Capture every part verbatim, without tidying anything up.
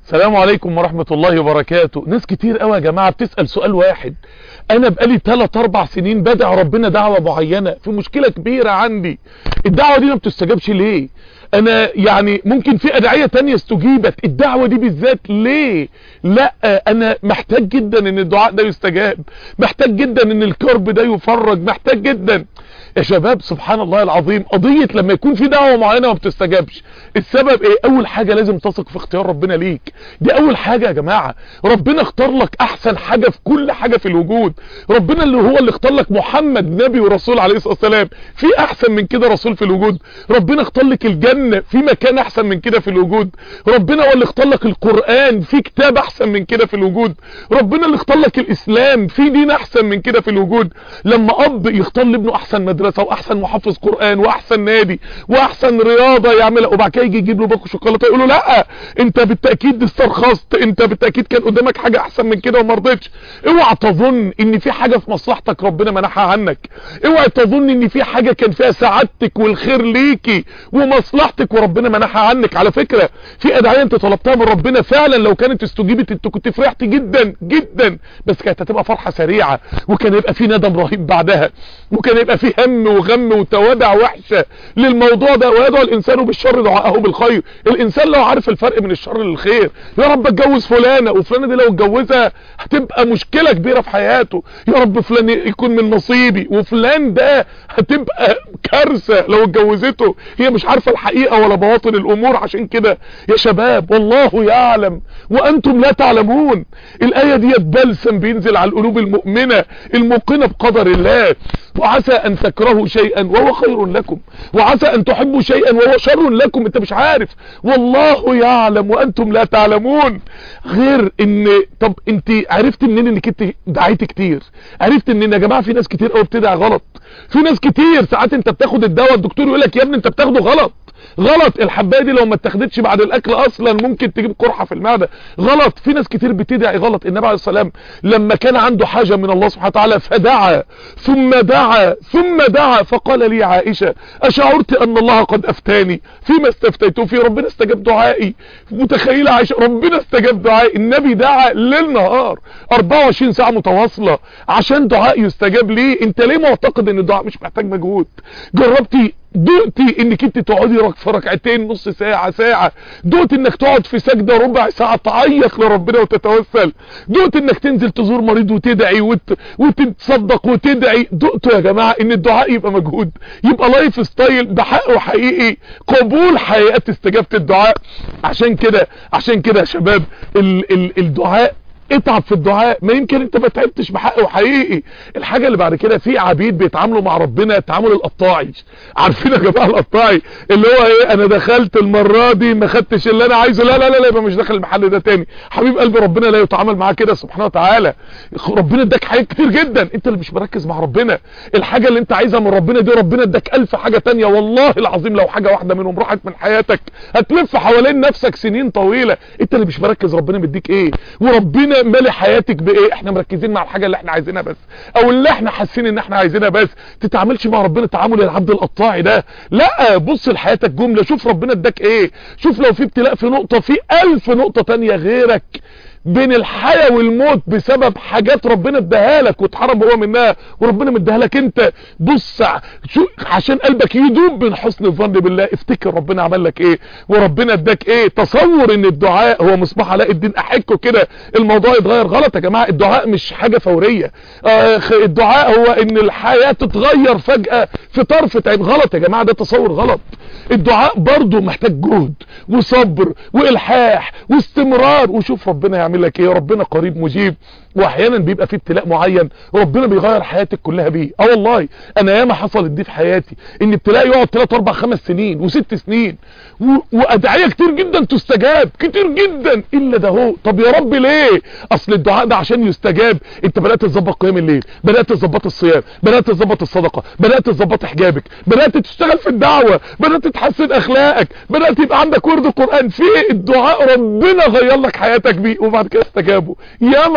السلام عليكم ورحمة الله وبركاته. ناس كتير قوي يا جماعة بتسأل سؤال واحد. انا بقالي ثلاث اربع سنين بدع ربنا دعوة معينة في مشكلة كبيرة عندي، الدعوة دي ما بتستجابش ليه؟ انا يعني ممكن في ادعية تانية استجيبت، الدعوة دي بالذات ليه؟ لا، انا محتاج جدا ان الدعاء ده يستجاب، محتاج جدا ان الكرب ده يفرج، محتاج جدا. يا شباب سبحان الله العظيم، قضية لما يكون في دعوة معينة ما بتستجابش السبب ايه؟ اول حاجة لازم تثق في اختيار ربنا ليك، دي اول حاجة يا جماعة. ربنا اختار لك احسن حاجة في كل حاجة في الوجود، ربنا اللي هو اللي اختار لك محمد نبي ورسول عليه الصلاة والسلام، في احسن من كده رسول في الوجود؟ ربنا اختار لك الجنة، في مكان احسن من كده في الوجود؟ ربنا هو اللي اختار لك القرآن، في كتاب احسن من كده في الوجود؟ ربنا اللي اختار لك الاسلام، في دين احسن من كده في الوجود؟ لما اب يختار لابنه احسن مدرسة واحسن محافظ قرآن واحسن نادي واحسن رياضة يعملها، وبعد كده يجي يجيب له باكو شوكولاته يقول له لا انت بالتاكيد استرخصت، انت بالتاكيد كان قدامك حاجه احسن من كده وما رضيتش. اوعى تظن ان في حاجه في مصلحتك ربنا منحها عنك، اوعى تظن ان في حاجه كان فيها سعادتك والخير ليكي ومصلحتك وربنا منحها عنك. على فكره في ادعيه انت طلبتها من ربنا فعلا لو كانت استجيبت انت كنت فرحت جدا جدا، بس كانت هتبقى فرحه سريعه، وكان يبقى في ندم رهيب بعدها، وكان يبقى في هم وغم وتوادع وحشه للموضوع ده. ويدعو الانسان بالشر دعاءه بالخير، الانسان لو عارف الفرق من الشر للخير، يا رب اتجوز فلانه، وفلانه دي لو اتجوزها هتبقى مشكله كبيره في حياته، يا رب فلان يكون من نصيبي، وفلان ده هتبقى كارثه لو اتجوزته. هي مش عارفه الحقيقه ولا بواطن الامور. عشان كده يا شباب والله يعلم وانتم لا تعلمون، الايه دي بلسم بينزل على القلوب المؤمنه الموقنه بقدر الله. وعسى ان تكرهوا شيئا وهو خير لكم، وعسى ان تحبوا شيئا وهو شر لكم. انت مش عارف، والله يعلم وانتم لا تعلمون. غير ان طب انت عرفت منين انك انت دعيت كتير؟ عرفت ان يا جماعه في ناس كتير قوي بتدعي غلط، في ناس كتير ساعات انت بتاخد الدواء الدكتور يقول لك يا ابني انت بتاخده غلط، غلط، الحبايه دي لو ما اتاخدتش بعد الاكل اصلا ممكن تجيب قرحه في المعده، غلط. في ناس كتير بتدعي غلط. النبي عليه الصلاه والسلام لما كان عنده حاجه من الله سبحانه وتعالى فدعا ثم دعا ثم دعا فقال لي عائشه اشعرت ان الله قد افتاني فيما استفتيته فيه؟ ربنا استجاب دعائي. متخيله عائشه ربنا استجاب دعائي؟ النبي دعا ليل نهار اربعة وعشرين ساعه متواصله عشان دعاء يستجاب ليه. انت ليه معتقد ان الدعاء مش محتاج مجهود؟ جربتي دقتي انك انت تقعدي في ركعتين نص ساعة ساعة؟ دقت انك تقعد في سجدة ربع ساعة تعيط لربنا وتتوسل؟ دقت انك تنزل تزور مريض وتدعي وت... وتتصدق وتدعي؟ دقتوا يا جماعة ان الدعاء يبقى مجهود، يبقى لايف ستايل بحقه حقيقي قبول حقيقة استجابة الدعاء؟ عشان كده عشان كده يا شباب ال... ال... الدعاء اتعب في الدعاء، ما يمكن انت ما تعبتش بحقه حقيقي. الحاجة اللي بعد كده في عبيد بيتعاملوا مع ربنا تعامل القطاعي. عارفين يا جماعه القطاعي اللي هو ايه؟ انا دخلت المرة دي ما خدتش اللي انا عايزه، لا لا لا لا يبقى مش داخل المحل ده تاني. حبيب قلبي ربنا لا يتعامل معاه كده سبحانه وتعالى. ربنا اداك حاجات كتير جدا، انت اللي مش مركز مع ربنا. الحاجة اللي انت عايزها من ربنا دي ربنا اداك الف حاجة تانية، والله العظيم لو حاجة واحدة منهم راحت من حياتك هتلف حوالين نفسك سنين طويلة. انت اللي مش مركز ربنا مديك ايه، وربنا مالي حياتك بايه. احنا مركزين مع الحاجه اللي احنا عايزينها بس، او اللي احنا حاسين ان احنا عايزينها بس. تتعاملش مع ربنا تعامل العبد القطاعي ده، لا. بص لحياتك جمله، شوف ربنا اداك ايه، شوف لو في ابتلاء في نقطه في الف نقطه تانية غيرك بين الحياة والموت بسبب حاجات ربنا اداها لك واتحرم هو منها وربنا مديها لك انت. بص شو عشان قلبك يدوب من حسن الظن بالله، افتكر ربنا عمل لك ايه وربنا اداك ايه. تصور ان الدعاء هو مصباح علاء الدين احكه كده الموضوع يتغير. غلط يا جماعة، الدعاء مش حاجة فورية. آه الدعاء هو ان الحياة تتغير فجأة في طرفة عين. غلط يا جماعة، ده تصور غلط. الدعاء برضو محتاج جهد وصبر والحاح واستمرار، وشوف ربنا يعمل لك ايه. ربنا قريب مجيب، واحيانا بيبقى في ابتلاء معين ربنا بيغير حياتك كلها بيه. اه والله انا ياما حصلت دي في حياتي، ان ابتلاء يقعد ثلاثة أربعة خمس سنين وست سنين و... وادعيه كتير جدا تستجاب كتير جدا الا ده هو. طب يا رب ليه؟ اصل الدعاء ده عشان يستجاب انت بدات تظبط قيام الليل، بدات تظبط الصيام، بدات تظبط الصدقه، بدات تظبط حجابك، بدات تشتغل في الدعوه، بدات تحسن اخلاقك، بدات يبقى عندك ورد قران. في الدعاء ربنا غير لك حياتك بيه وبعد كده استجابوا. ياما حصلت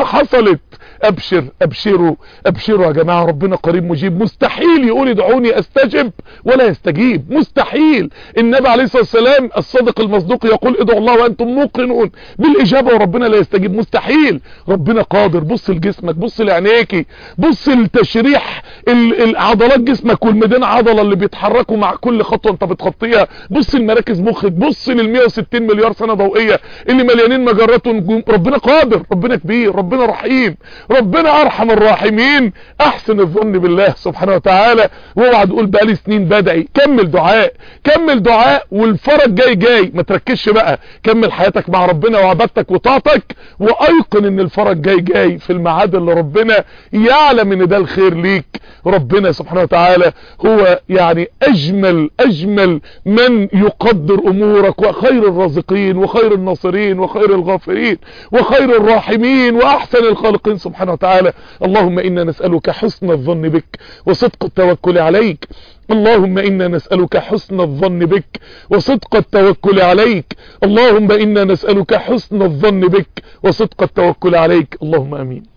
قفلت. ابشر ابشروا ابشروا يا جماعة، ربنا قريب مجيب. مستحيل يقول ادعوني استجب ولا يستجيب، مستحيل. النبي عليه الصلاة والسلام الصادق المصدوق يقول ادعوا الله وانتم موقنون بالاجابة وربنا لا يستجيب، مستحيل. ربنا قادر. بص لجسمك، بص لعينيكي، بص لتشريح العضلات جسمك والميدان عضلة اللي بيتحركوا مع كل خطوة انت بتخطيها. بص لمراكز مخك، بص لل مية وستين مليار سنة ضوئية اللي مليانين مجرات ونجوم. ربنا قادر، ربنا كبير، ربنا رحيم، ربنا ارحم الراحمين. احسن الظن بالله سبحانه وتعالى، واوعى تقول بقالي سنين بدعي. كمل دعاء، كمل دعاء، والفرج جاي جاي. ما تركزش بقى، كمل حياتك مع ربنا وعبادتك وطاعتك، وايقن ان الفرج جاي جاي في الميعاد اللي ربنا يعلم ان ده الخير ليك. ربنا سبحانه وتعالى هو يعني اجمل اجمل من يقدر امورك، وخير الرازقين وخير الناصرين وخير الغافرين وخير الراحمين واحسن الخالقين سبحانه وتعالى. اللهم انا نسألك حسن الظن بك وصدق التوكل عليك. اللهم انا نسألك حسن الظن بك وصدق التوكل عليك. اللهم انا نسألك حسن الظن بك وصدق التوكل عليك. اللهم امين.